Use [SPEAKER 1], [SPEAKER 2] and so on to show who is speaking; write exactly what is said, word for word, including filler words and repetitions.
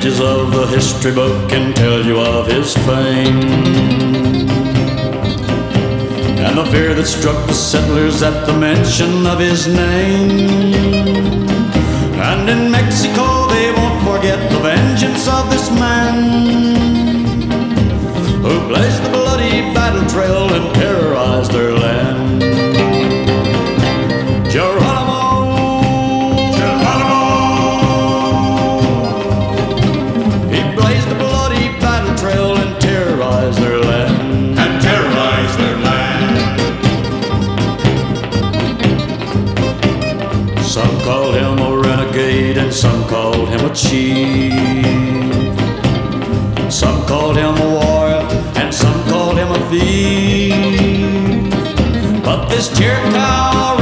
[SPEAKER 1] pages of the history book can tell you of his fame, and the fear that struck the settlers at the mention of his name. And in Mexico they won't forget the vengeance of this man who blazed the bloody battle trail and terrorized their land. Geronimo, Geronimo, he blazed the bloody battle trail and terrorized their land.
[SPEAKER 2] And terrorized their land.
[SPEAKER 1] Some called him a renegade and some called him a chief. Some called him a warrior and some called him a thief. But this Chiricahua